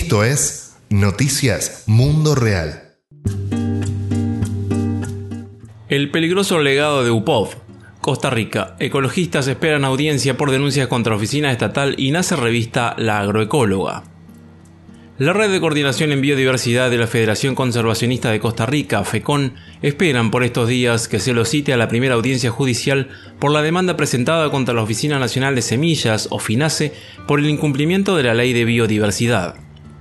Esto es Noticias Mundo Real. El peligroso legado de UPOV. Costa Rica. Ecologistas esperan audiencia por denuncias contra oficina estatal y nace revista La Agroecóloga. La Red de Coordinación en Biodiversidad de la Federación Conservacionista de Costa Rica, FECON, esperan por estos días que se lo cite a la primera audiencia judicial por la demanda presentada contra la Oficina Nacional de Semillas, o FINASE, por el incumplimiento de la Ley de Biodiversidad.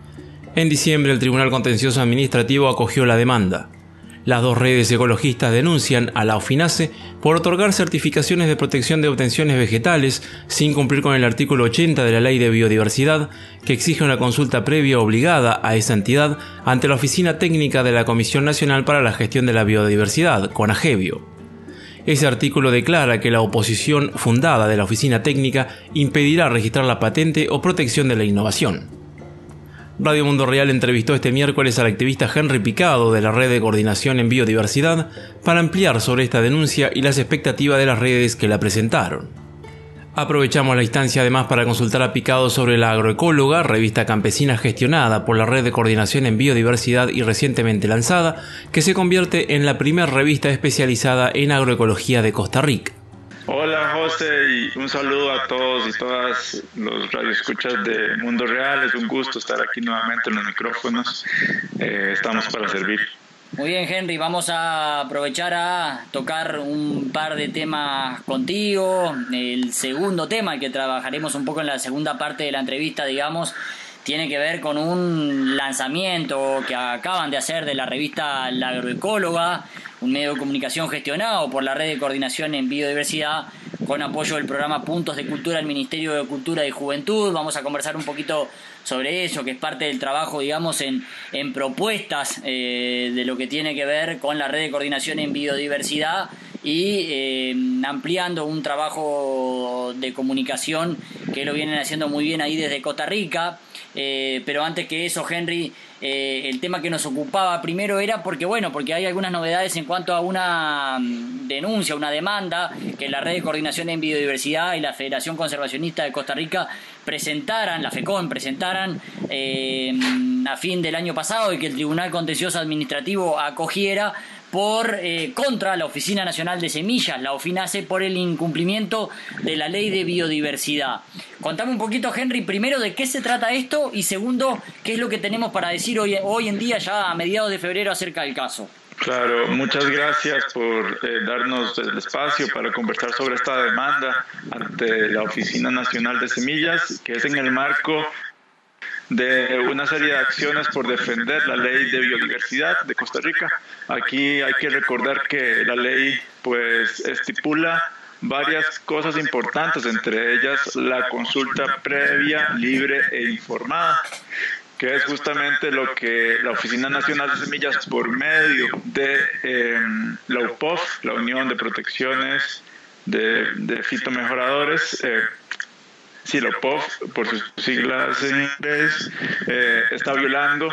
En diciembre, el Tribunal Contencioso Administrativo acogió la demanda. Las dos redes ecologistas denuncian a la OFINASE por otorgar certificaciones de protección de obtenciones vegetales sin cumplir con el artículo 80 de la Ley de Biodiversidad, que exige una consulta previa obligada a esa entidad ante la Oficina Técnica de la Comisión Nacional para la Gestión de la Biodiversidad, CONAGEBIO. Ese artículo declara que la oposición fundada de la Oficina Técnica impedirá registrar la patente o protección de la innovación. Radio Mundo Real entrevistó este miércoles al activista Henry Picado de la Red de Coordinación en Biodiversidad para ampliar sobre esta denuncia y las expectativas de las redes que la presentaron. Aprovechamos la instancia además para consultar a Picado sobre La Agroecóloga, revista campesina gestionada por la Red de Coordinación en Biodiversidad y recientemente lanzada, que se convierte en la primera revista especializada en agroecología de Costa Rica. Hola José, y un saludo a todos y todas los radioescuchas de Mundo Real. Es un gusto estar aquí nuevamente en los micrófonos. Estamos para servir. Muy bien, Henry, vamos a aprovechar a tocar un par de temas contigo. El segundo tema, el que trabajaremos un poco en la segunda parte de la entrevista, digamos, tiene que ver con un lanzamiento que acaban de hacer de la revista La Agroecóloga, un medio de comunicación gestionado por la Red de Coordinación en Biodiversidad, con apoyo del programa Puntos de Cultura del Ministerio de Cultura y Juventud. Vamos a conversar un poquito sobre eso, que es parte del trabajo, digamos, en propuestas de lo que tiene que ver con la Red de Coordinación en Biodiversidad y ampliando un trabajo de comunicación que lo vienen haciendo muy bien ahí desde Costa Rica. Pero antes que eso, Henry, el tema que nos ocupaba primero era porque hay algunas novedades en cuanto a una denuncia, una demanda que la Red de Coordinación en Biodiversidad y la Federación Conservacionista de Costa Rica la FECON presentaran a fin del año pasado, y que el Tribunal Contencioso Administrativo acogiera contra la Oficina Nacional de Semillas, la OFINASE, por el incumplimiento de la Ley de Biodiversidad. Contame un poquito, Henry, primero de qué se trata esto, y segundo, qué es lo que tenemos para decir hoy en día, ya a mediados de febrero, acerca del caso. Claro, muchas gracias por darnos el espacio para conversar sobre esta demanda ante la Oficina Nacional de Semillas, que es en el marco de una serie de acciones por defender la Ley de Biodiversidad de Costa Rica. Aquí hay que recordar que la ley pues estipula varias cosas importantes, entre ellas la consulta previa, libre e informada, que es justamente lo que la Oficina Nacional de Semillas, por medio de la UPOV, la Unión de Protecciones de Fitomejoradores, la UPOV, por sus siglas en inglés, está violando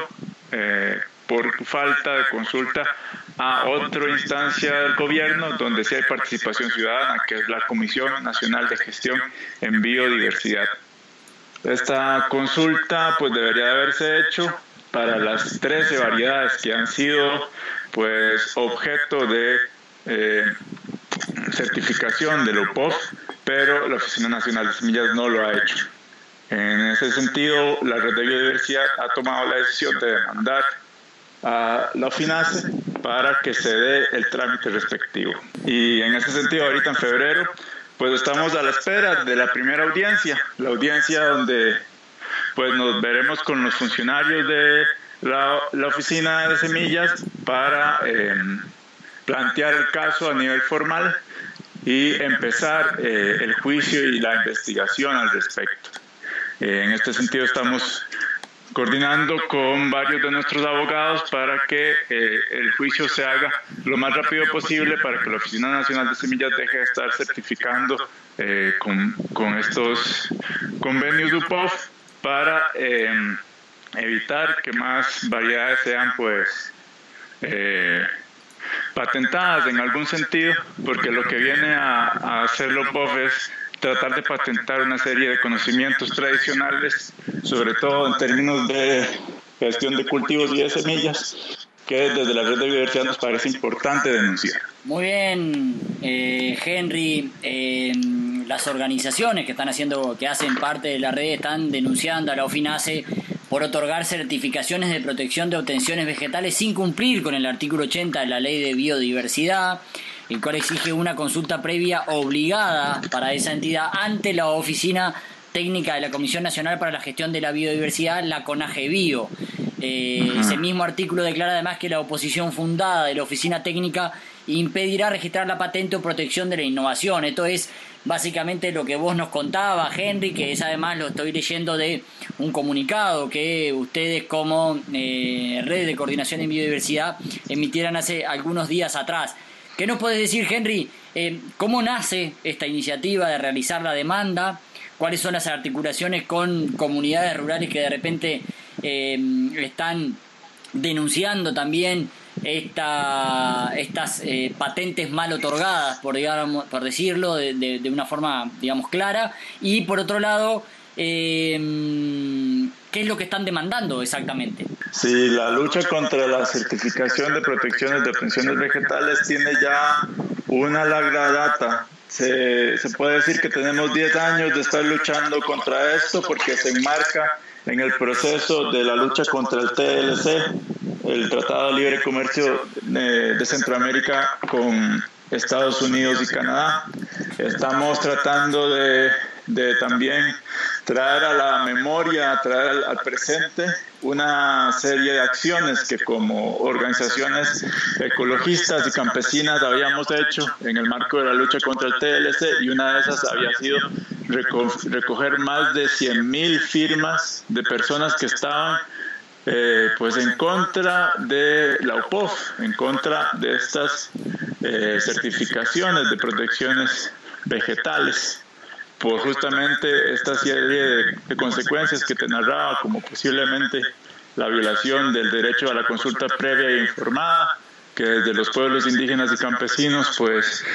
por falta de consulta a otra instancia del gobierno donde sí hay participación ciudadana, que es la Comisión Nacional de Gestión en Biodiversidad. Esta consulta pues debería de haberse hecho para las 13 variedades que han sido pues objeto de certificación de la UPOV, pero la Oficina Nacional de Semillas no lo ha hecho. En ese sentido, la Red de Biodiversidad ha tomado la decisión de demandar a la OFINASE para que se dé el trámite respectivo. Y en ese sentido, ahorita en febrero, pues estamos a la espera de la primera audiencia, la audiencia donde pues nos veremos con los funcionarios de la Oficina de Semillas para plantear el caso a nivel formal y empezar el juicio y la investigación al respecto. En este sentido estamos coordinando con varios de nuestros abogados para que el juicio se haga lo más rápido posible, para que la Oficina Nacional de Semillas deje de estar certificando con estos convenios de UPOV para evitar que más variedades sean patentadas en algún sentido, porque lo que viene a hacer la UPOV es tratar de patentar una serie de conocimientos tradicionales, sobre todo en términos de gestión de cultivos y de semillas, que desde la Red de Biodiversidad nos parece importante denunciar. Muy bien, Henry. Las organizaciones que hacen parte de la red están denunciando a la OFINACE por otorgar certificaciones de protección de obtenciones vegetales sin cumplir con el artículo 80 de la Ley de Biodiversidad, el cual exige una consulta previa obligada para esa entidad ante la Oficina Técnica de la Comisión Nacional para la Gestión de la Biodiversidad, la CONAGEBIO. Ese mismo artículo declara además que la oposición fundada de la Oficina Técnica impedirá registrar la patente o protección de la innovación. Esto es básicamente lo que vos nos contabas, Henry, que es además, lo estoy leyendo de un comunicado que ustedes como Red de Coordinación en Biodiversidad emitieran hace algunos días atrás. ¿Qué nos puedes decir, Henry? ¿Cómo nace esta iniciativa de realizar la demanda? ¿Cuáles son las articulaciones con comunidades rurales que de repente están denunciando también estas patentes mal otorgadas, por decirlo de una forma, digamos, clara? Y por otro lado, ¿qué es lo que están demandando exactamente? Sí, la lucha contra la certificación de protecciones de obtenciones vegetales tiene ya una larga data. Se puede decir que tenemos 10 años de estar luchando contra esto, porque se enmarca en el proceso de la lucha contra el TLC, el Tratado de Libre Comercio de Centroamérica con Estados Unidos y Canadá. Estamos tratando de también traer a la memoria, traer al presente una serie de acciones que como organizaciones ecologistas y campesinas habíamos hecho en el marco de la lucha contra el TLC, y una de esas había sido recoger más de 100,000 firmas de personas que estaban pues en contra de la UPOF, en contra de estas certificaciones de protecciones vegetales, por justamente esta serie de consecuencias que te narraba, como posiblemente la violación del derecho a la consulta previa e informada, que desde los pueblos indígenas y campesinos pues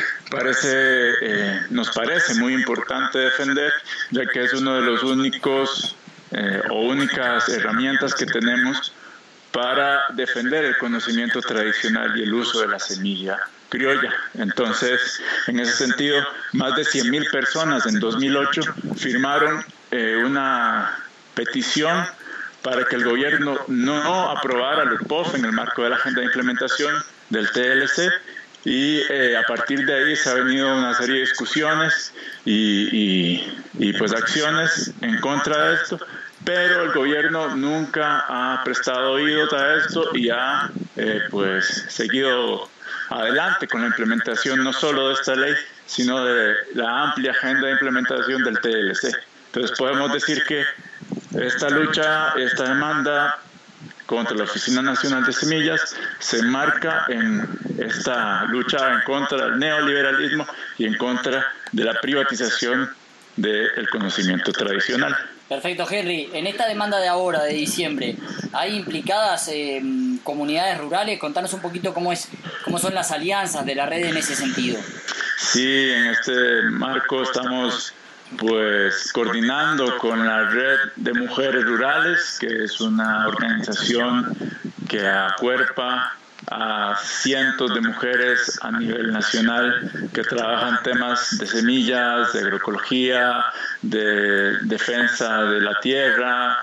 nos parece muy importante defender, ya que es uno de los únicos o únicas herramientas que tenemos para defender el conocimiento tradicional y el uso de la semilla criolla. Entonces, en ese sentido, más de 100,000 personas en 2008 firmaron una petición para que el gobierno no aprobara el UPOF en el marco de la agenda de implementación del TLC, y a partir de ahí se ha venido una serie de discusiones y pues acciones en contra de esto, pero el gobierno nunca ha prestado oídos a esto y ha pues seguido adelante con la implementación no solo de esta ley, sino de la amplia agenda de implementación del TLC. Entonces podemos decir que esta lucha, esta demanda contra la Oficina Nacional de Semillas se enmarca en esta lucha en contra del neoliberalismo y en contra de la privatización del conocimiento tradicional. Perfecto, Henry. En esta demanda de ahora, de diciembre, ¿hay implicadas comunidades rurales? Contanos un poquito cómo son las alianzas de la red en ese sentido. Sí, en este marco estamos pues coordinando con la Red de Mujeres Rurales, que es una organización que acuerpa a cientos de mujeres a nivel nacional que trabajan temas de semillas, de agroecología, de defensa de la tierra,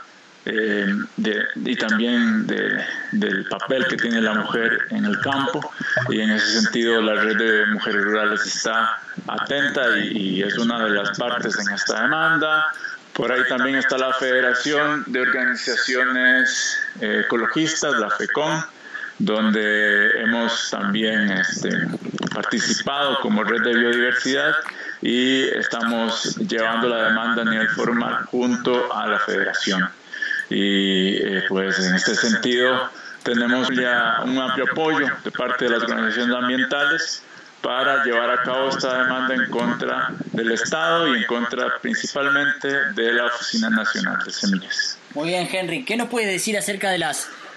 y también del papel que tiene la mujer en el campo. Y en ese sentido la Red de Mujeres Rurales está atenta y es una de las partes en esta demanda. Por ahí también está la Federación de Organizaciones Ecologistas, la FECON, donde hemos también participado como Red de Biodiversidad y estamos llevando la demanda a nivel formal junto a la Federación. Y pues en este sentido tenemos ya un amplio apoyo de parte de las organizaciones ambientales para llevar a cabo esta demanda en contra del Estado y en contra principalmente de la Oficina Nacional de Semillas. Muy bien, Henry. ¿Qué nos puedes decir acerca de las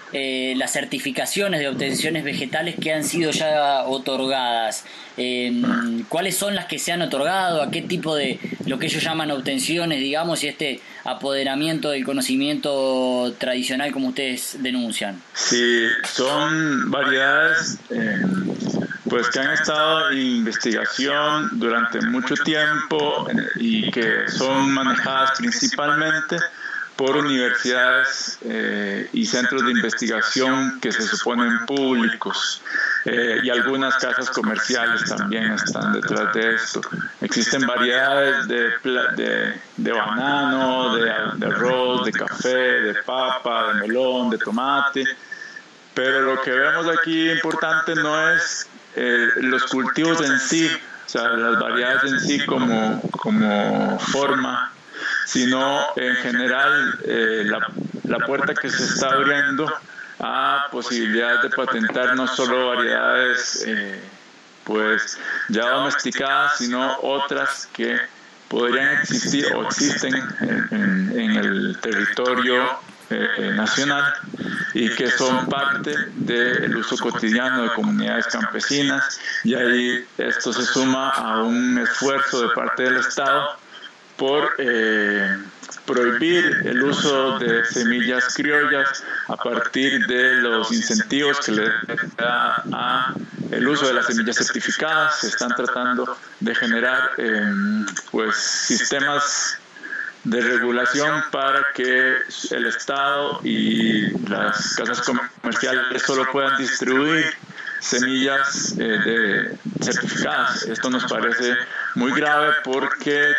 las certificaciones de obtenciones vegetales que han sido ya otorgadas. ¿Cuáles son las que se han otorgado? ¿A qué tipo de lo que ellos llaman obtenciones, digamos, y este apoderamiento del conocimiento tradicional como ustedes denuncian? Sí, son variedades pues que han estado en investigación durante mucho tiempo y que son manejadas principalmente por universidades y centros de investigación que se suponen públicos, y algunas casas comerciales también están detrás de esto. Existen variedades de banano, de arroz, de café, de papa, de melón, de tomate, pero lo que vemos aquí importante no es los cultivos en sí, o sea, las variedades en sí como forma, sino en general la puerta que se está abriendo a posibilidades de patentar no solo variedades pues ya domesticadas, sino otras que podrían existir o existen en el territorio nacional y que son parte del uso cotidiano de comunidades campesinas, y ahí esto se suma a un esfuerzo de parte del Estado por prohibir el uso de semillas criollas a partir de los incentivos que le da a el uso de las semillas certificadas. Se están tratando de generar pues sistemas de regulación para que el Estado y las casas comerciales solo puedan distribuir semillas certificadas. Esto nos parece muy grave porque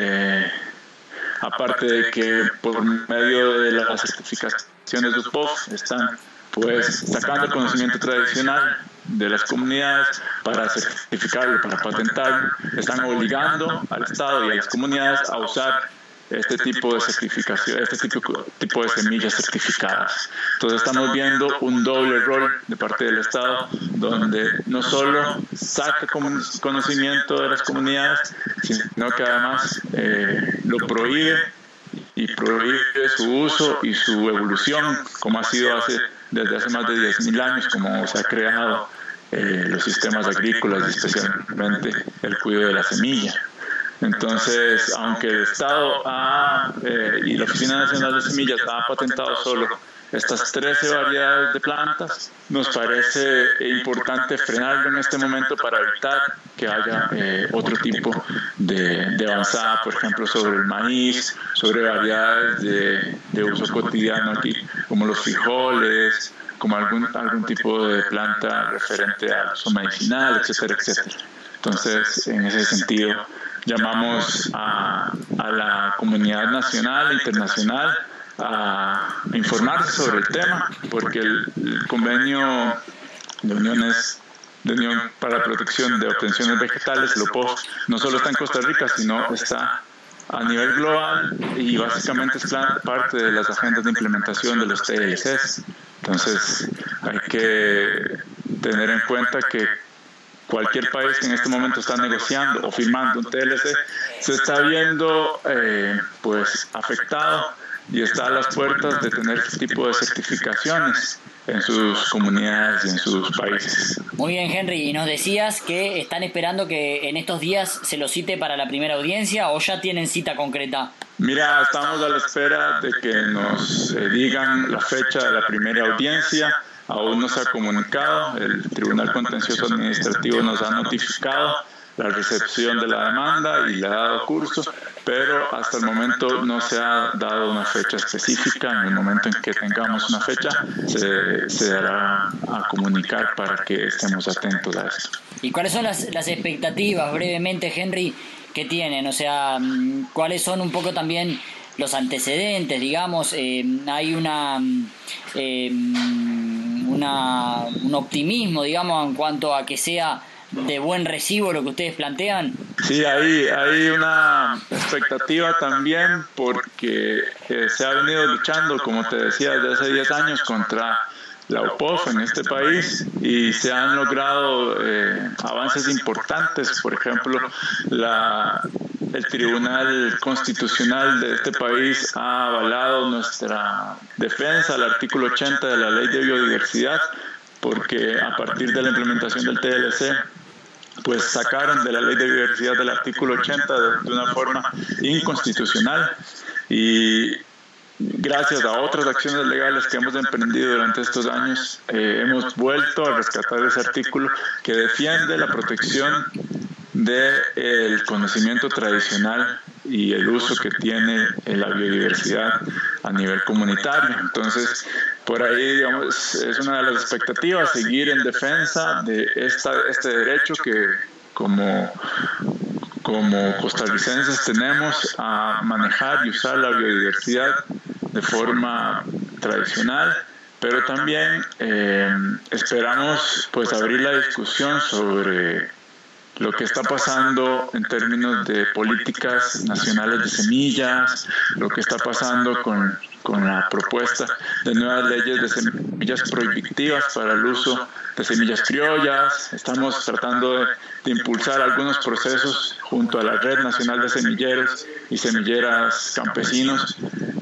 aparte de que por medio de las certificaciones de UPOF están pues sacando el conocimiento tradicional de las comunidades para certificarlo, para patentarlo, están obligando al Estado y a las comunidades a usar este tipo de certificación, este tipo de semillas certificadas. Entonces estamos viendo un doble rol de parte del Estado, donde no solo saca conocimiento de las comunidades, sino que además lo prohíbe, y prohíbe su uso y su evolución, como ha sido desde hace más de 10.000 años, como se ha creado los sistemas agrícolas y especialmente el cuidado de la semilla. Entonces, aunque el Estado y la Oficina Nacional de Semillas ha patentado solo estas 13 variedades de plantas, nos parece importante frenarlo en este momento para evitar que haya otro tipo de avanzada, por ejemplo, sobre el maíz, sobre variedades de uso cotidiano aquí, como los frijoles, como algún tipo de planta referente al uso medicinal, etcétera, etcétera. Entonces, en ese sentido, llamamos a la comunidad nacional e internacional a informarse sobre el tema, porque el convenio de Unión para la Protección de Obtenciones Vegetales, el UPOV, no solo está en Costa Rica, sino está a nivel global y básicamente es parte de las agendas de implementación de los TLCs. Entonces hay que tener en cuenta que cualquier país que en este momento está negociando o firmando un TLC se está viendo pues afectado y está a las puertas de tener este tipo de certificaciones en sus comunidades y en sus países. Muy bien, Henry, y nos decías que están esperando que en estos días se lo cite para la primera audiencia, ¿o ya tienen cita concreta? Mira, estamos a la espera de que nos digan la fecha de la primera audiencia. Aún no se ha comunicado, el Tribunal Contencioso Administrativo nos ha notificado la recepción de la demanda y le ha dado curso, pero hasta el momento no se ha dado una fecha específica. En el momento en que tengamos una fecha, se dará a comunicar para que estemos atentos a esto. ¿Y cuáles son las expectativas, brevemente, Henry, que tienen? O sea, ¿cuáles son un poco también los antecedentes, digamos? Hay un optimismo, digamos, en cuanto a que sea de buen recibo lo que ustedes plantean. Sí, hay una expectativa también porque se ha venido luchando, como te decía, desde hace 10 años contra la UPOF en este país y se han logrado avances importantes. Por ejemplo, el Tribunal Constitucional de este país ha avalado nuestra defensa al artículo 80 de la Ley de Biodiversidad, porque a partir de la implementación del TLC, pues sacaron de la Ley de Biodiversidad del artículo 80 de una forma inconstitucional, y gracias a otras acciones legales que hemos emprendido durante estos años, hemos vuelto a rescatar ese artículo que defiende la protección del conocimiento tradicional y el uso que tiene la biodiversidad a nivel comunitario. Entonces, por ahí, digamos, es una de las expectativas, seguir en defensa de este derecho que como costarricenses tenemos a manejar y usar la biodiversidad de forma tradicional, pero también esperamos pues abrir la discusión sobre lo que está pasando en términos de políticas nacionales de semillas, lo que está pasando con la propuesta de nuevas leyes de semillas prohibitivas para el uso de semillas criollas. Estamos tratando de impulsar algunos procesos junto a la Red Nacional de Semilleros y Semilleras Campesinos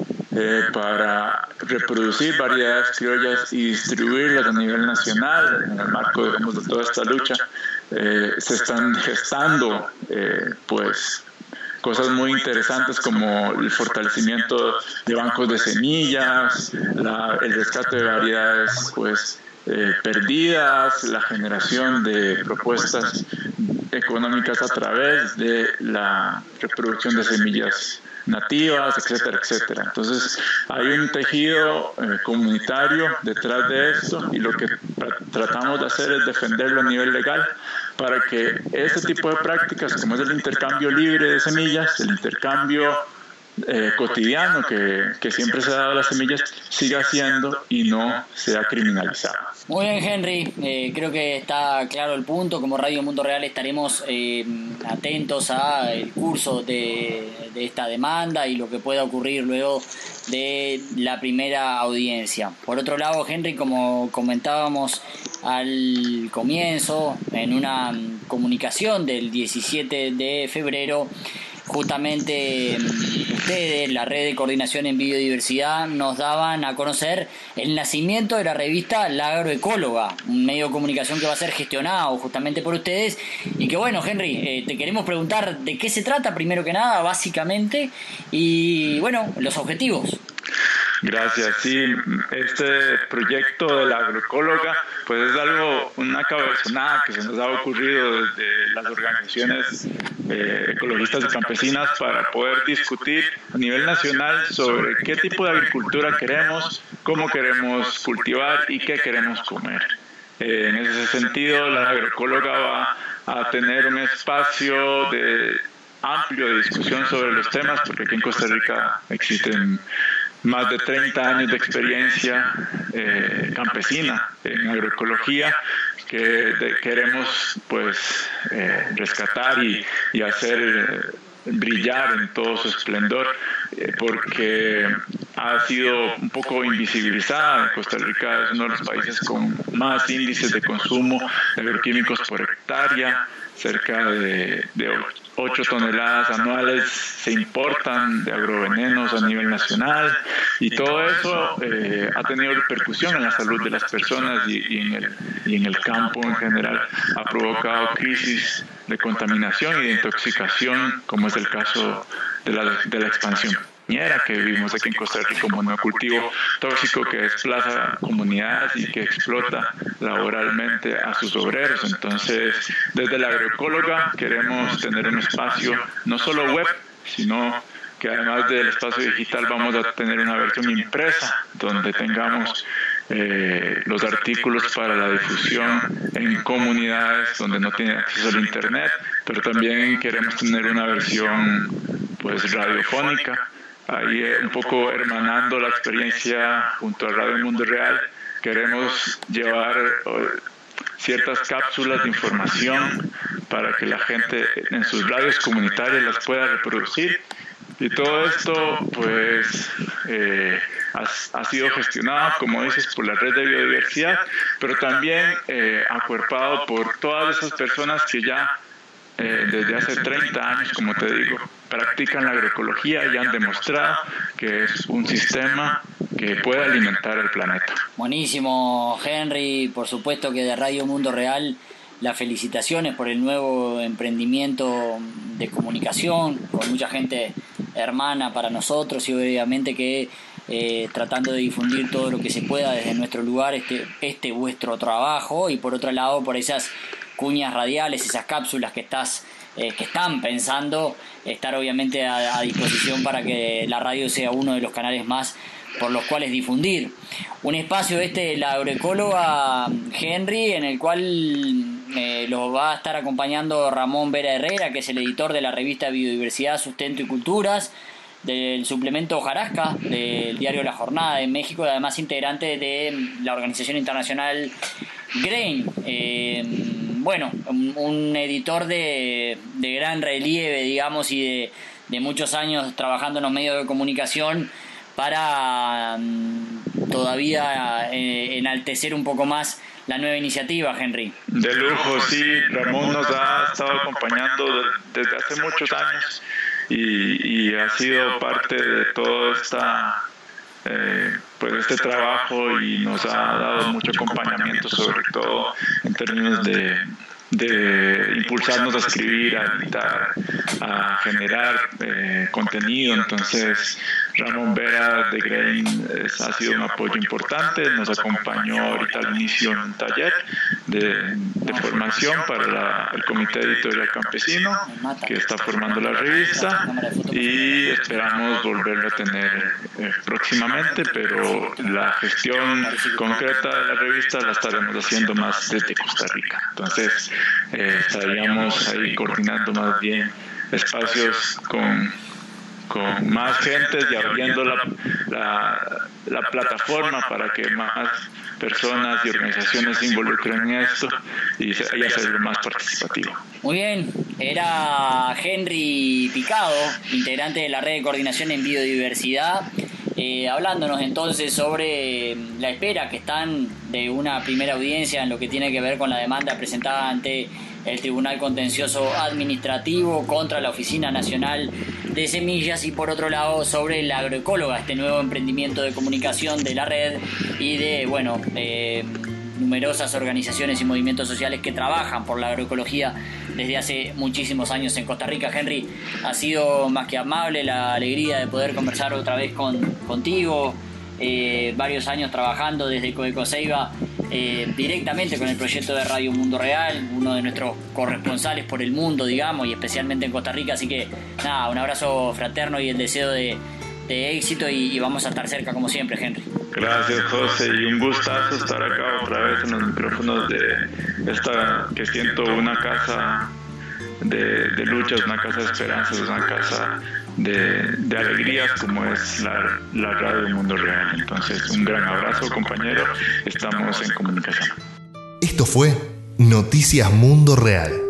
para reproducir variedades criollas y distribuirlas a nivel nacional. En el marco, digamos, de toda esta lucha se están gestando pues cosas muy interesantes como el fortalecimiento de bancos de semillas, el rescate de variedades pues perdidas, la generación de propuestas económicas a través de la reproducción de semillas nativas, etcétera, etcétera. Entonces, hay un tejido comunitario detrás de esto, y lo que tratamos de hacer es defenderlo a nivel legal para que este tipo de prácticas, como es el intercambio libre de semillas, el intercambio cotidiano que siempre se ha dado a las semillas, siga siendo y no sea criminalizado. Muy bien, Henry, creo que está claro el punto. Como Radio Mundo Real estaremos atentos al curso de esta demanda y lo que pueda ocurrir luego de la primera audiencia. Por otro lado, Henry, como comentábamos al comienzo, en una comunicación del 17 de febrero, justamente ustedes, la Red de Coordinación en Biodiversidad, nos daban a conocer el nacimiento de la revista La Agroecóloga, un medio de comunicación que va a ser gestionado justamente por ustedes. Y que bueno, Henry, te queremos preguntar de qué se trata primero que nada, básicamente, y bueno, los objetivos. Gracias. Sí, este proyecto de la agroecóloga pues es una cabezonada que se nos ha ocurrido desde las organizaciones ecologistas y campesinas para poder discutir a nivel nacional sobre qué tipo de agricultura queremos, cómo queremos cultivar y qué queremos comer. En ese sentido, la agroecóloga va a tener un espacio amplio de discusión sobre los temas, porque aquí en Costa Rica existen más de 30 años de experiencia campesina en agroecología que queremos pues rescatar y hacer brillar en todo su esplendor, porque ha sido un poco invisibilizada. Costa Rica es uno de los países con más índices de consumo de agroquímicos por hectárea. Cerca de 8 toneladas anuales se importan de agrovenenos a nivel nacional, y todo eso ha tenido repercusión en la salud de las personas y en el campo en general. Ha provocado crisis de contaminación y de intoxicación, como es el caso de la expansión que vivimos aquí en Costa Rica como monocultivo tóxico que desplaza comunidades y que explota laboralmente a sus obreros. Entonces, desde la agroecóloga queremos tener un espacio no solo web, sino que además del espacio digital vamos a tener una versión impresa donde tengamos los artículos para la difusión en comunidades donde no tienen acceso al internet, pero también queremos tener una versión pues radiofónica. Ahí un poco hermanando la experiencia junto a Radio Mundo Real, queremos llevar ciertas cápsulas de información para que la gente en sus radios comunitarias las pueda reproducir. Y todo esto pues ha sido gestionado, como dices, por la Red de Biodiversidad, pero también acuerpado por todas esas personas que ya desde hace 30 años, como te digo, practican la agroecología y han demostrado que es un sistema que puede alimentar el planeta. Buenísimo, Henry. Por supuesto que de Radio Mundo Real las felicitaciones por el nuevo emprendimiento de comunicación, con mucha gente hermana para nosotros y obviamente que tratando de difundir todo lo que se pueda desde nuestro lugar, este vuestro trabajo, y por otro lado por esas cuñas radiales, esas cápsulas que están pensando estar obviamente a disposición para que la radio sea uno de los canales más por los cuales difundir. Un espacio de la agroecóloga Henry, en el cual lo va a estar acompañando Ramón Vera Herrera, que es el editor de la revista Biodiversidad, Sustento y Culturas, del suplemento Hojarasca, del diario La Jornada de México, y además integrante de la organización internacional GRAIN. Bueno, un editor de gran relieve, digamos, y de muchos años trabajando en los medios de comunicación para todavía enaltecer un poco más la nueva iniciativa, Henry. De lujo, sí. Ramón nos ha estado acompañando desde hace muchos años y ha sido parte de todo este trabajo, y nos ha dado mucho acompañamiento, sobre todo en términos de impulsarnos a escribir, a editar, a generar contenido. Entonces Ramón Vera de GRAIN ha sido un apoyo importante, nos acompañó ahorita al inicio en un taller de formación para el Comité Editorial Campesino que está formando la revista, y esperamos volverlo a tener próximamente, pero la gestión concreta de la revista la estaremos haciendo más desde Costa Rica. Entonces estaríamos ahí coordinando más bien espacios con más gente y abriendo la plataforma para que más personas y organizaciones se involucren en esto y hacerlo más participativo. Muy bien, era Henry Picado, integrante de la red de coordinación en biodiversidad, hablándonos entonces sobre la espera que están de una primera audiencia en lo que tiene que ver con la demanda presentada ante el Tribunal Contencioso Administrativo contra la Oficina Nacional de Semillas, y por otro lado sobre la agroecóloga, este nuevo emprendimiento de comunicación de la red y de numerosas organizaciones y movimientos sociales que trabajan por la agroecología desde hace muchísimos años en Costa Rica. Henry, ha sido más que amable la alegría de poder conversar otra vez contigo. Varios años trabajando desde Coecoseiba directamente con el proyecto de Radio Mundo Real, uno de nuestros corresponsales por el mundo, digamos, y especialmente en Costa Rica. Así que nada, un abrazo fraterno y el deseo de éxito, y vamos a estar cerca como siempre, Henry. Gracias, José, y un gustazo estar acá otra vez en los micrófonos de esta que siento una casa de luchas, una casa de esperanzas, una casa de alegrías como es la Radio Mundo Real. Entonces, un gran abrazo, compañero, estamos en comunicación. Esto fue Noticias Mundo Real.